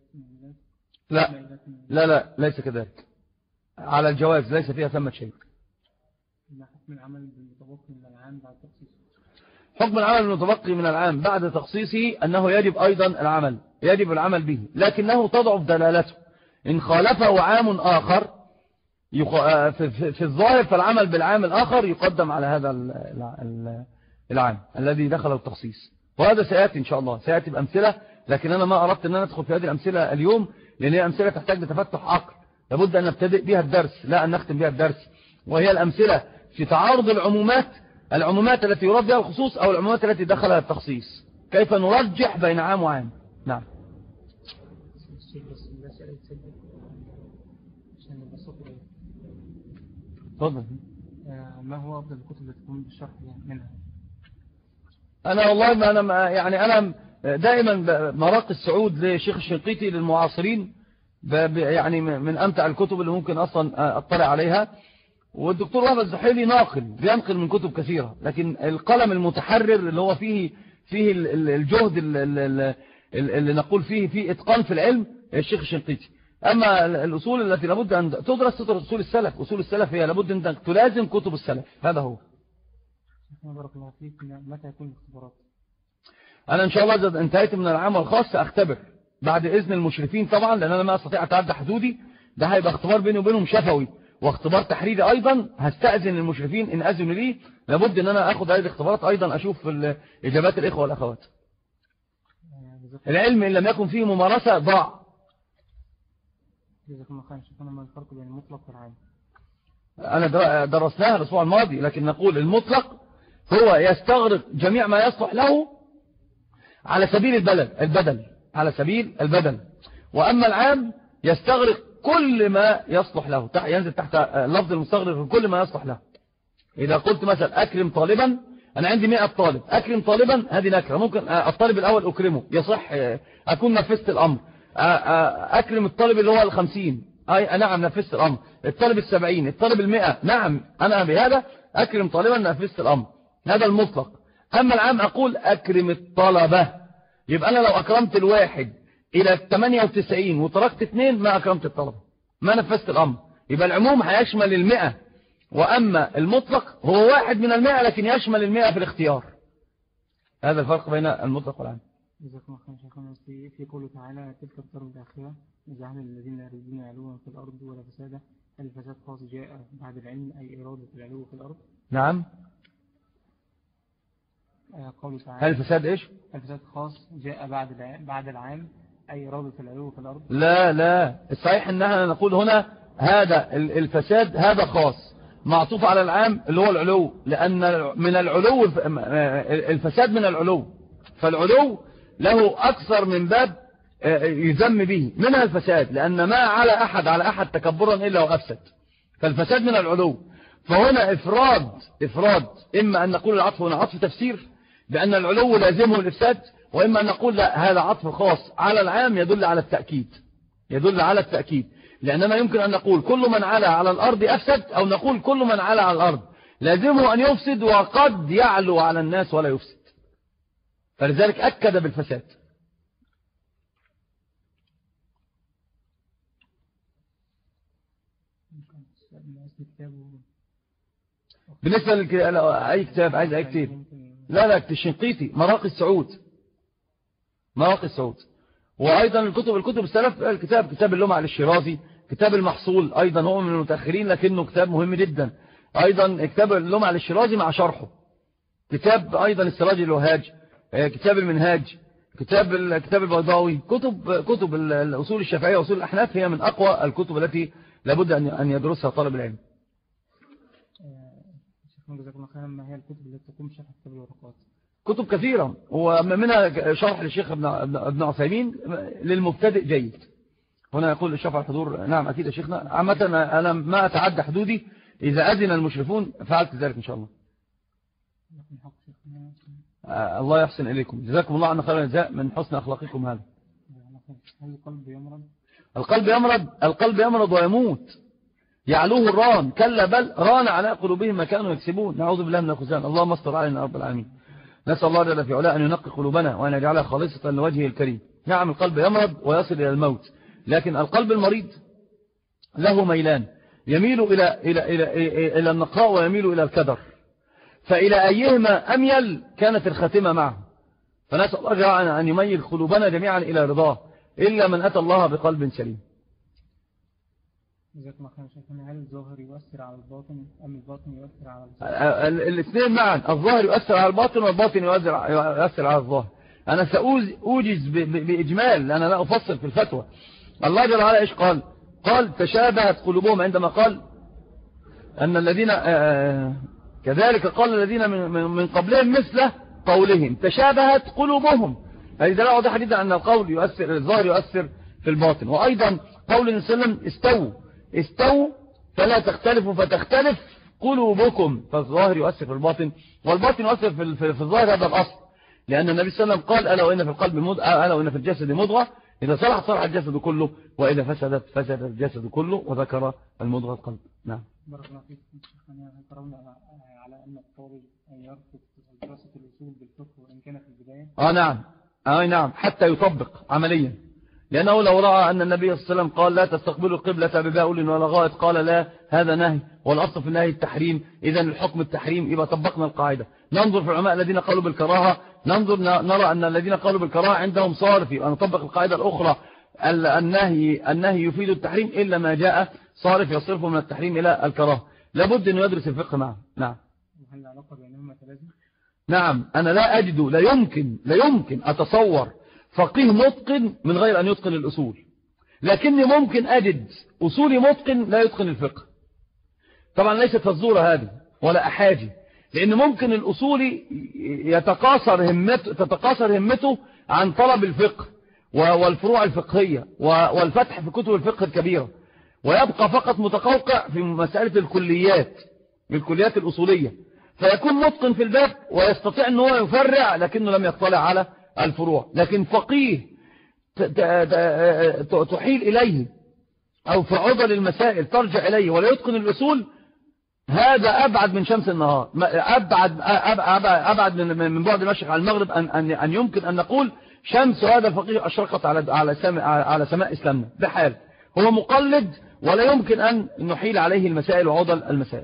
Speaker 1: لا ليس كذلك. على الجواز ليس فيها ثمة شيء.
Speaker 2: ما حكم العمل بالمتبقي من العام بعد تخصيصه؟
Speaker 1: حكم العمل المتبقي من العام بعد تخصيصه أنه يجب أيضا يجب العمل به، لكنه تضعف دلالته. إن خالفه عام آخر في الظاهر، فالعمل بالعام الآخر يقدم على هذا العام الذي دخل التخصيص، وهذا سيأتي إن شاء الله، سيأتي بأمثلة، لكن أنا ما أردت أن أنا أدخل في هذه الأمثلة اليوم، لأن هي أمثلة تحتاج لتفتح عقل، لابد أن نبتدئ بها الدرس لا أن نختم بها الدرس. وهي الأمثلة في تعارض العمومات التي يراد بها الخصوص أو العمومات التي دخلها التخصيص، كيف نرجح بين عام وعام. نعم. تفضل.
Speaker 2: ما هو أفضل الكتب التي تكون بالشرح منها؟
Speaker 1: أنا والله أنا دائما مراقي السعود لشيخ الشنقيطي للمعاصرين، يعني من أمتع الكتب اللي ممكن أصلا أطلع عليها. والدكتور وهب الزحيلي بينقل من كتب كثيرة، لكن القلم المتحرر اللي هو فيه الجهد اللي نقول فيه إتقان في العلم الشيخ الشنقيطي. أما الأصول التي لابد أن تدرس أصول السلف. أصول السلف هي لابد أن تلازم كتب السلف. هذا هو.
Speaker 2: بارك الله فيك. متى يكون الاختبارات؟
Speaker 1: أنا إن شاء الله إذا انتهيت من العام والخاص سأختبر بعد إذن المشرفين طبعا، لأن أنا ما أستطيع أتعدى حدودي. ده هيبقى اختبار بيني وبينهم شفوي واختبار تحريري أيضا. هستأذن المشرفين إن أذنوا لي، لابد أن أنا أخذ هذه الاختبارات أيضا، أشوف إجابات الإخوة والأخوات. العلم إن لم يكن فيه ممارسة ضاع.
Speaker 2: جزاكم الله خير. شوفنا ما الفرق بين المطلق والعام.
Speaker 1: أنا درسناها الأسبوع الماضي، لكن نقول المطلق هو يستغرق جميع ما يصلح له على سبيل البدل، وأما العام يستغرق كل ما يصلح له، ينزل تحت لفظ المستغرق كل ما يصلح له. إذا قلت مثلا أكرم طالبا، أنا عندي 100 طالب، أكرم طالبا هذه نكرة، ممكن الطالب الأول أكرمه يصح أكون نفذت الأمر. أكرم الطالب اللي هو 50، نعم نفذت الأمر. الطالب 70، الطالب 100، نعم أنا بهذا أكرم طالبا نفذت الأمر. هذا المطلق. أما العام أقول أكرم الطلبة، يبقى أنا لو أكرمت الواحد إلى 98 وتركت 2 ما أكرمت الطلبة، ما نفذت الأمر. يبقى العموم هيشمل 100، وأما المطلق هو 1 من 100 لكن يشمل 100 في الاختيار. هذا الفرق بين المطلق والعام.
Speaker 2: جزاكم الله خير. شيخنا، في قوله تعالى تلك الدار الآخرة جعل الذين يريدون علوا في الأرض ولا فسادا، هل الفساد خاص جاء بعد العلم أي إرادة العلو في الأرض؟
Speaker 1: نعم.
Speaker 2: قوله تعالى
Speaker 1: هل الفساد إيش؟
Speaker 2: الفساد خاص جاء بعد العام أي إرادة العلو في الأرض؟
Speaker 1: لا الصحيح أننا نقول هنا هذا الفساد هذا خاص معطوف على العام اللي هو العلو، لأن من العلو الفساد من العلو، فالعلو له أكثر من باب يذم به، منها الفساد، لأن ما على أحد تكبرا إلا وأفسد، فالفساد من العلو. فهنا إفراد إما أن نقول العطف هنا عطف تفسير بأن العلو لازمه الإفساد، وإما أن نقول لا هذا عطف خاص على العام يدل على التأكيد، لأننا يمكن أن نقول كل من على على الأرض أفسد، أو نقول كل من على على الأرض لازمه أن يفسد وقد يعلو على الناس ولا يفسد، فلذلك أكد بالفساد. بالنسبة لأي كتاب عايز أي كتاب، لا الشنقيطي مراقي السعود، وأيضا الكتب السلف كتاب اللمع للشيرازي، كتاب المحصول أيضا هو من المتأخرين لكنه كتاب مهم جدا. أيضا كتاب اللمع للشيرازي مع شرحه، كتاب أيضا السراج الوهاج، كتاب المنهاج، كتاب البيضاوي، كتب الأصول الشافعية وأصول الأحناف هي من أقوى الكتب التي لابد أن يدرسها طالب العلم.
Speaker 2: شيخنا جزاكم الله خيرا، ما هي الكتب التي تقوم شرح كتاب الورقات؟
Speaker 1: كتب كثيرة، ومنها شرح للشيخ ابن عثيمين للمبتدئ جيد. هنا يقول الشيخ على الحضور نعم أكيد يا شيخنا، عامة أنا ما أتعدى حدودي، إذا أذن المشرفون فعلت ذلك إن شاء الله. الله يحسن إليكم، جزاكم الله عنا خير الجزاء من حسن أخلاقكم هذا.
Speaker 2: هل القلب يمرض؟
Speaker 1: القلب يمرض ويموت، يعلوه الران، كلا بل ران على قلوبهم ما كانوا يكسبون، نعوذ بالله من الخزان. اللهم استر علينا رب العالمين. نسأل الله جل في علاه أن ينقي قلوبنا وأن يجعلها خالصة لوجهه الكريم. نعم القلب يمرض ويصل إلى الموت، لكن القلب المريض له ميلان، يميل إلى النقاء ويميل إلى الكدر، فإلى أيهما أميل كانت الخاتمة معه. فنسأل الله جل أن يميل قلوبنا جميعا إلى رضاه، إلا من أتى الله بقلب سليم.
Speaker 2: جزاكم الله خير شيخنا، هل الظاهر يؤثر على الباطن أم الباطن يؤثر على
Speaker 1: الظاهر؟ الاثنين معا، الظاهر يؤثر على الباطن والباطن يؤثر على الظاهر. أنا سأوجز بإجمال لأن لا أفصل في الفتوى. الله جل وعلا إيش قال؟ قال تشابهت قلوبهم، عندما قال أن الذين كذلك قال الذين من قبلهم مثل قولهم تشابهت قلوبهم. هذه دلالة واضحة جدا أن القول يؤثر، الظاهر يؤثر في الباطن. وأيضا قول النبي صلى الله عليه وسلم استووا فلا تختلفوا فتختلف قلوبكم، فالظاهر يؤثر في الباطن والباطن يؤثر في الظاهر. هذا الأصل، لأن النبي صلى الله عليه وسلم قال ألا وإن في القلب مضغة، ألا وإن في الجسد مضغة، إذا صلح صلح الجسد كله، وإذا فسدت فسد الجسد كله، وذكر المضغة القلب. نعم.
Speaker 2: بارك الله فيك. هل ترون على أن الطالب أن يرفض دراسة الأصول بالفقه وإن كان في البداية؟
Speaker 1: نعم نعم حتى يطبق عمليا، لأنه لو رأى أن النبي صلى الله عليه وسلم قال لا تستقبلوا القبلة بباول ولا غائط، قال لا هذا نهي والأصل في النهي التحريم، إذن الحكم التحريم، يبقى طبقنا القاعدة. ننظر في العلماء الذين قالوا بالكراهة، نرى أن الذين قالوا بالكراهة عندهم صارف، يبقى نطبق القاعدة الأخرى النهي يفيد التحريم إلا ما جاء صارف يصرفه من التحريم إلى الكراهة. لابد أن يدرس الفقه معه. نعم.
Speaker 2: وهل العلاقة بينهما تلازم؟
Speaker 1: نعم. أنا لا أجد، لا يمكن أتصور فقيه متقن من غير أن يتقن الأصول، لكني ممكن أجد أصولي متقن لا يتقن الفقه. طبعا ليست فزورة هذه ولا أحاجي، لأن ممكن الأصولي تتقاصر همته عن طلب الفقه والفروع الفقهية والفتح في كتب الفقه الكبيرة، ويبقى فقط متقوقع في مسألة الكليات الأصولية، فيكون متقن في الباب ويستطيع أنه يفرع لكنه لم يطلع على الفروع. لكن فقيه تحيل إليه أو في عضل المسائل ترجع إليه ولا يتقن الأصول، هذا أبعد من شمس النهار، أبعد من بعد المشرق على المغرب أن يمكن أن نقول شمس هذا الفقيه أشرقت على سماء إسلامنا بحال. هو مقلد ولا يمكن أن نحيل عليه المسائل وعضل المسائل.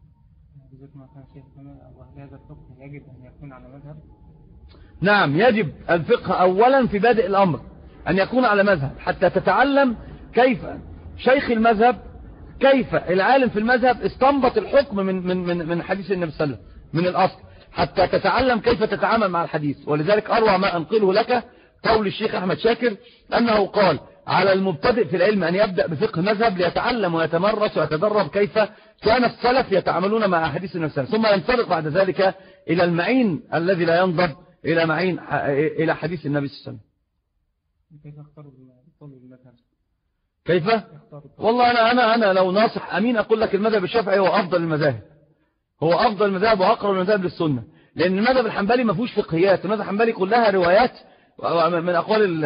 Speaker 2: وهذا الفقه يجب أن يكون على مذهب؟
Speaker 1: نعم، يجب الفقه أولا في بادئ الأمر أن يكون على مذهب، حتى تتعلم كيف شيخ المذهب، كيف العالم في المذهب استنبط الحكم من حديث النبي صلى الله عليه وسلم من الأصل، حتى تتعلم كيف تتعامل مع الحديث. ولذلك أروع ما أنقله لك قول الشيخ أحمد شاكر أنه قال على المبتدئ في العلم أن يبدأ بفقه مذهب ليتعلم ويتمرس ويتدرب كيف كان السلف يتعاملون مع أحاديث النبي صلى الله عليه وسلم، ثم ينطلق بعد ذلك إلى المعين الذي لا ينضب إلى حديث النبي صلى الله عليه وسلم.
Speaker 2: كيف اختار المذهب؟
Speaker 1: كيف؟ والله أنا لو ناصح أمين أقول لك المذهب الشافعي هو أفضل المذاهب، هو أفضل المذاهب وأقرب المذاهب للسنة، لأن المذهب الحنبلي ما فيهوش فقهيات، المذهب الحنبلي كلها روايات من أقوال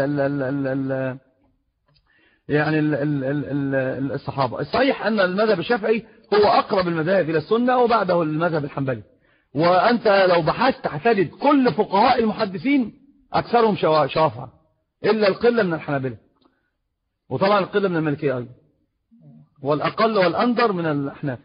Speaker 1: الصحابة. الصحيح أن المذهب الشافعي هو أقرب المذاهب إلى السنة وبعده المذهب الحنبلي. وأنت لو بحثت هتجد كل فقهاء المحدثين أكثرهم شافعة إلا القلة من الحنابلة، وطبعا القلة من المالكية أيضا، والأقل والأندر من الأحناف.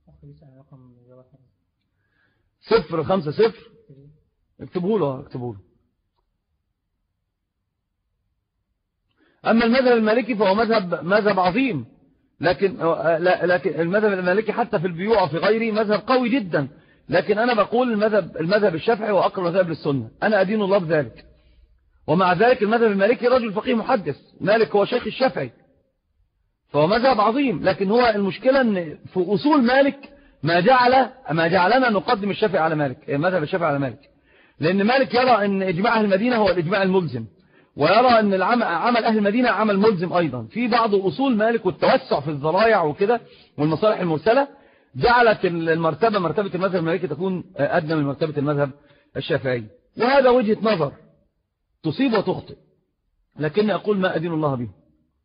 Speaker 1: 050 اكتبه له. أما المذهب المالكي فهو مذهب عظيم، لكن المذهب المالكي حتى في البيوع وفي غيره مذهب قوي جدا. لكن أنا بقول المذهب الشافعي هو أقرب مذهب للسنة، أنا أدين الله بذلك. ومع ذلك المذهب المالكي رجل فقيه محدث، مالك هو شيخ الشافعي، فهو مذهب عظيم. لكن هو المشكلة أن في أصول مالك ما جعلنا نقدم الشافعي على مالك، مذهب الشافعي على مالك، لأن مالك يرى أن إجماع أهل المدينة هو الإجماع الملزم، ويرى أن عمل أهل المدينة عمل ملزم أيضا. في بعض أصول مالك والتوسع في الذرائع وكده والمصالح المرسلة جعلت مرتبة المذهب المالكي تكون أدنى من مرتبة المذهب الشافعي، وهذا وجهة نظر تصيب وتخطئ، لكن أقول ما أدين الله به.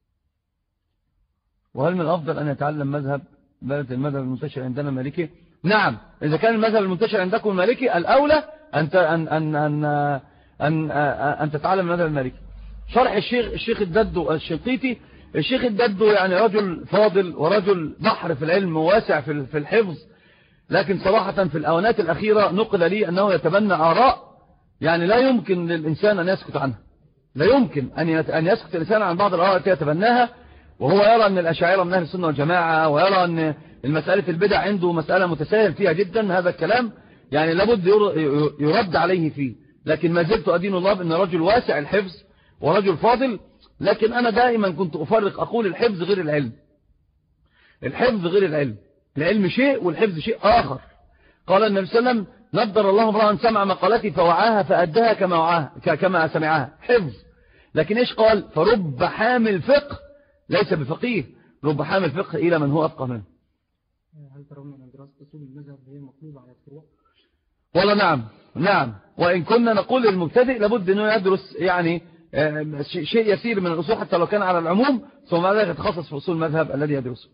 Speaker 1: وهل من الأفضل أن يتعلم مذهب المذهب المنتشر عندنا المالكي؟ نعم، إذا كان المذهب المنتشر عندكم المالكي الأولى أن تتعلم المذهب المالكي. شرح الشيخ الددو الشنقيطي. الشيخ الددو يعني رجل فاضل ورجل بحر في العلم وواسع في الحفظ، لكن صراحة في الأوانات الأخيرة نقل لي أنه يتبنى آراء يعني لا يمكن للإنسان أن يسكت عنها، لا يمكن أن يسكت الإنسان عن بعض الآراء التي يتبناها، وهو يرى أن الأشاعرة من أهل السنة والجماعة، ويرى أن المسألة البدع عنده مسألة متساهل فيها جدا. هذا الكلام يعني لابد يرد عليه فيه، لكن ما زلت أدين الله بأن رجل واسع الحفظ ورجل فاضل. لكن أنا دائما كنت أفرق، أقول الحفظ غير العلم، الحفظ غير العلم، العلم شيء والحفظ شيء آخر. قال النبي صلى الله عليه وسلم: نضر الله امرأ سمع مقالتي فوعاها فأداها كما سمعها، حفظ. لكن إيش قال؟ فرب حامل فقه ليس بفقيه، رب حامل فقه إلى من هو أفقه منه.
Speaker 2: هل ترون أن دراسة أصول المذهب هي مطلوبة على الفروع؟
Speaker 1: والله نعم، وإن كنا نقول للمبتدئ لابد أنه يدرس يعني شيء يسير من الأصول حتى لو كان على العموم، ثم بعد ذلك يتخصص في أصول المذهب الذي يدرسه.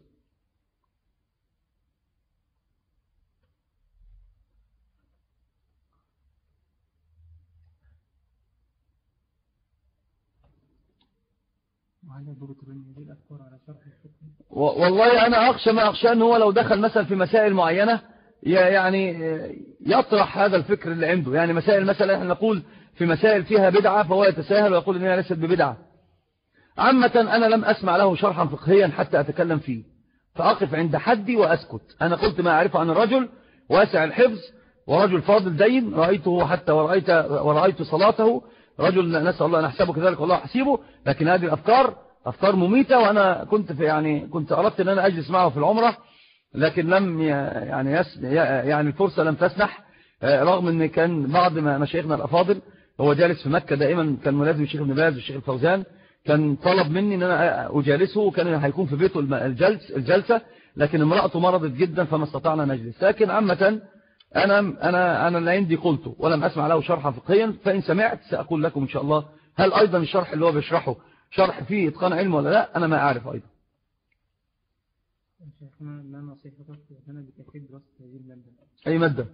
Speaker 1: والله أنا أخشى ما أخشى أنه هو لو دخل مثلا في مسائل معينة يعني يطرح هذا الفكر اللي عنده، يعني مسائل مثلا احنا نقول في مسائل فيها بدعة فهو يتساهل ويقول إنها ليست ببدعة. عامة أنا لم أسمع له شرحا فقهيا حتى أتكلم فيه، فأقف عند حدي وأسكت. أنا قلت ما أعرفه عن الرجل واسع الحفظ ورجل فاضل دين، رأيته حتى ورأيت صلاته، رجل نسأل الله أن أحسبه كذلك والله حسيبه. لكن هذه أفكار مميتة، وأنا كنت أردت أن أنا أجلس معه في العمرة، لكن لم يعني الفرصة لم تسنح، رغم أن كان بعض مشايخنا الأفاضل هو جالس في مكة دائما، كان ملازم الشيخ ابن باز والشيخ الفوزان، كان طلب مني أن أنا أجالسه، وكان هيكون في بيته الجلسة، لكن امرأته مرضت جدا فما استطعنا نجلس. لكن عامة أنا اللي عندي قلته ولم أسمع له شرحا فقهيا، فإن سمعت سأقول لكم إن شاء الله. هل أيضا الشرح اللي هو بيشرحه شرح فيه إتقان علم ولا لا؟ أنا ما أعرف أيضا.
Speaker 2: شيخنا ما نصيحتك لنا بتأكيد دراسة هذه المادة؟
Speaker 1: أي مادة؟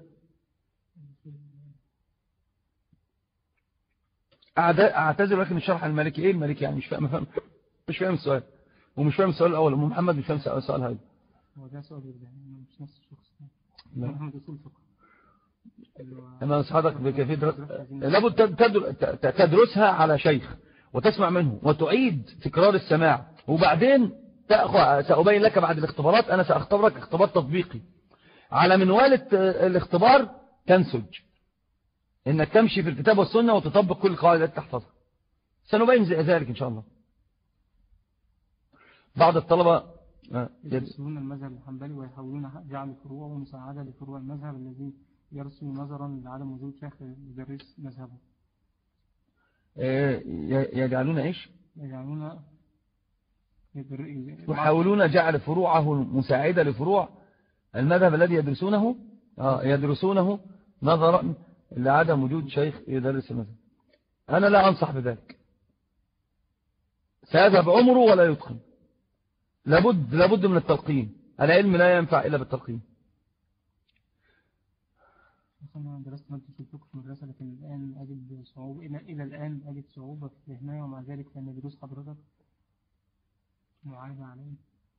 Speaker 1: أعتذر لكن الشرح المالكي. إيه المالكي يعني؟ مش فاهم السؤال، ومش فاهم السؤال الأول. محمد مش فاهم السؤال هذا.
Speaker 2: هو ده سؤال مش نفس الشخص. محمد أصول فقه.
Speaker 1: أنا أنصحك بكيفية لابد تدرسها على شيخ وتسمع منه وتعيد تكرار السماع، وبعدين سأبين لك بعد الاختبارات. أنا سأختبرك اختبار تطبيقي على منوال الاختبار، تنسج إنك تمشي في الكتاب والسنة وتطبق كل القواعد التي تحفظها. سنبين ذلك إن شاء الله. بعض الطلبة
Speaker 2: يدرسون المذهب الحنبلي ويحاولون جعل فروعه مساعدة لفروع المذهب الذي يرسم نظرا لعدم وجود شيخ يدرس مذهبه.
Speaker 1: يجعلون إيش؟
Speaker 2: يحاولون
Speaker 1: جعل فروعه مساعدة لفروع المذهب الذي يدرسونه يدرسونه نظرا لعدم وجود شيخ يدرس المذهب. أنا لا أنصح بذلك، سيذهب عمره ولا يتقن. لابد من التلقين، العلم لا ينفع إلا بالتلقين.
Speaker 2: أنا درست مادة الفقه في المدرسة، لكن الآن أجد صعوبة، إلى الآن أجد صعوبة في فهمها، ومع ذلك فإن دروس حضرتك معايبة عليه.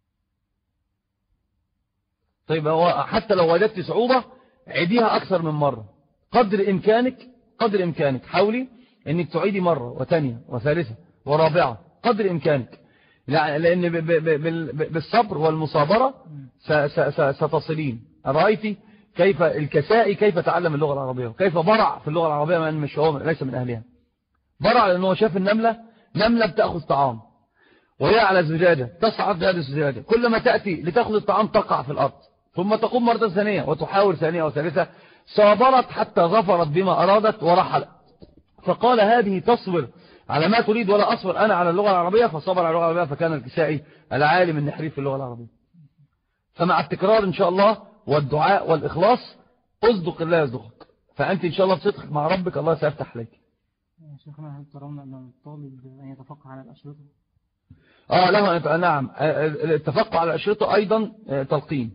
Speaker 1: طيب هو حتى لو وجدت صعوبة عيديها أكثر من مرة، قدر إمكانك حاولي أنك تعيدي مرة وثانية وثالثة ورابعة، قدر إمكانك، لأن بالصبر والمصابرة ستصلين. رأيتي كيف الكسائي كيف تعلم اللغة العربية وكيف برع في اللغة العربية من مش هو ليس من أهلها. برع لأنه شاف نملة بتأخذ طعام وهي على زجاجة، تصعد هذه الزجاجة، كلما تأتي لتأخذ الطعام تقع في الأرض، ثم تقوم مرة ثانية وتحاول ثانية وثالثة، صابرت حتى ظفرت بما أرادت ورحلت. فقال هذه تصبر على ما تريد ولا أصبر أنا على اللغة العربية، فصبر على اللغة العربية، فكان الكسائي العالم النحريف في اللغة العربية. فمع التكرار إن شاء الله والدعاء والإخلاص أصدق الله يصدقك، فأنت إن شاء الله بصدقك مع ربك الله سيفتح عليك.
Speaker 2: شيخنا هل ترون أن الطالب أن يتفقه على الأشرطة؟
Speaker 1: له نعم، التفقه على الأشرطة أيضا تلقين،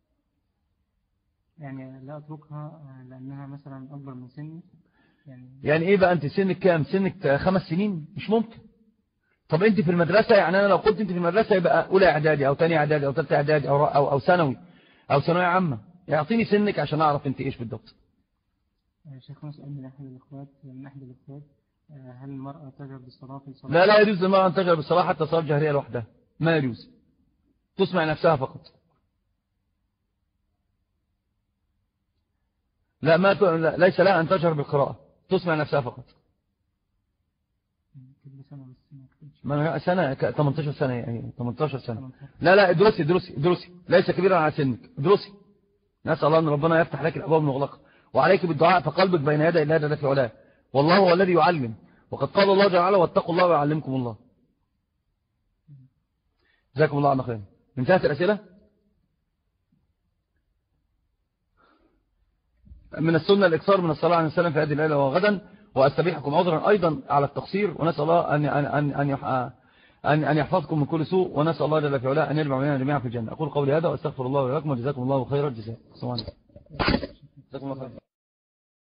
Speaker 2: يعني لا أتركها لأنها مثلا أكبر من سني.
Speaker 1: يعني إيه بقى أنت سنك كام؟ سنك 5 سنين؟ مش ممكن. طب أنت في المدرسة، يعني أنا لو قلت أنت في المدرسة يبقى أولى إعدادي أو ثاني إعدادي أو ثالثة إعدادي أو ثانوي أو ثانوية عامة، يعطيني سنك عشان أعرف أنت إيش بالضبط.
Speaker 2: شيخنا سؤال من أحد الإخوات، هل المرأة تجهر بالصلاة في الصلاة؟
Speaker 1: لا يجوز للمرأة أن تجهر بالصلاة حتى صلاة جهرية لوحدها، ما يجوز، تسمع نفسها فقط. ليس لها أن تجهر بالقراءة، تسمع نفسها فقط. سنة 18 سنة يعني 18 سنة. لا ادرسي ليس كبيرا على سنك، ادرسي. نسأل الله أن ربنا يفتح لك الأبواب المغلقة، وعليك بالدعاء فقلبك بين يدي الله جل في علاه، والله هو الذي يعلم، وقد قال الله جل وعلا واتقوا الله ويعلمكم الله. جزاكم الله عنا خير. انتهت الأسئلة؟ من السنة الإكثار من الصلاة عليه وسلم في هذه الليلة وغدا، وأستبيحكم عذرا أيضا على التقصير، ونسأل الله أن يحفظكم من كل سوء، ونسأل الله جل في علاه أن يجمع بيننا جميعا في الجنة. أقول قولي هذا وأستغفر الله ولكم، وجزاكم الله خير الجزاء. جزاكم الله خير.